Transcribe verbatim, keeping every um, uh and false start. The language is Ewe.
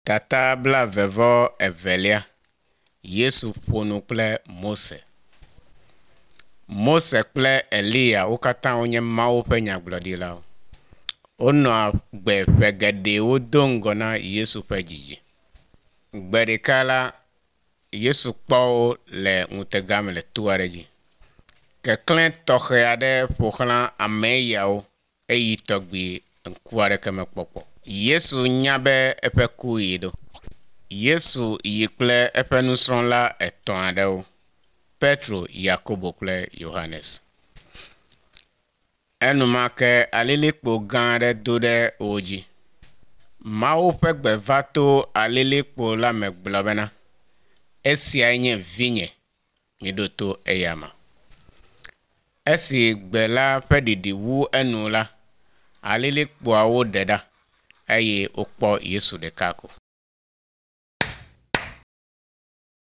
Tata bla vevo evelia. Yesu ponu kple Mose. Mose kple Elia ukata onye Mawu ƒe nyagblɔɖilawo. Wonɔ gbe ƒe geɖe wodo ŋgɔ na Yesu ƒe dzidzi. Gbe ɖeka la, Yesu kpɔ wo le ŋutega me le to aɖe dzi. Keklẽ tɔxɛ aɖe ƒoxlã ame yawo eyi tɔgbi ŋku aɖeke mekpɔkpɔ. Yesu nya be eƒe ku yi ɖo. Yesu yi kple eƒe nusrɔ̃la etɔ̃ aɖewo, Petro, Yakobo kple Yohanes. Enumake alilikpo gã aɖe do ɖe wo dzi. Mawu ƒe gbe va to alilikpo la me gblɔ bena, esiae nye vinye, miɖo to eyama. Esi gbe la ƒe ɖiɖi wu enu la, alilikpoawo ɖe ɖa eye wokpɔ Yesu ɖeka ko.